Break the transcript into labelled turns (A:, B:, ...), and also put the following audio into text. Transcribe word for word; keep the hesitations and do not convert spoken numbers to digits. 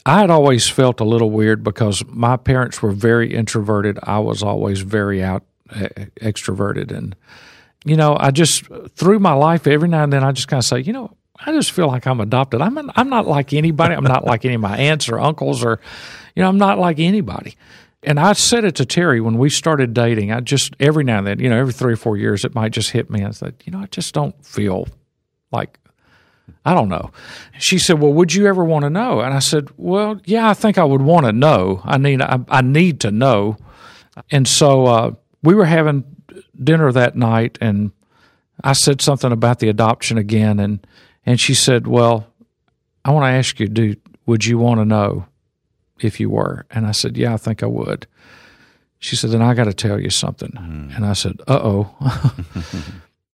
A: I had always felt a little weird because my parents were very introverted. I was always very out extroverted. And, you know, I just, through my life, every now and then I just kind of say, you know, I just feel like I'm adopted. I'm an, I'm not like anybody. I'm not like any of my aunts or uncles or, you know, I'm not like anybody. And I said it to Terry when we started dating. I just, every now and then, you know, every three or four years, it might just hit me. I said, you know, I just don't feel like, I don't know. She said, well, would you ever want to know? And I said, well, yeah, I think I would want to know. I need, I, I need to know. And so uh, we were having dinner that night, and I said something about the adoption again. And, and she said, well, I want to ask you, dude, would you want to know if you were? And I said, yeah, I think I would. She said, then I got to tell you something. Mm. And I said, uh-oh.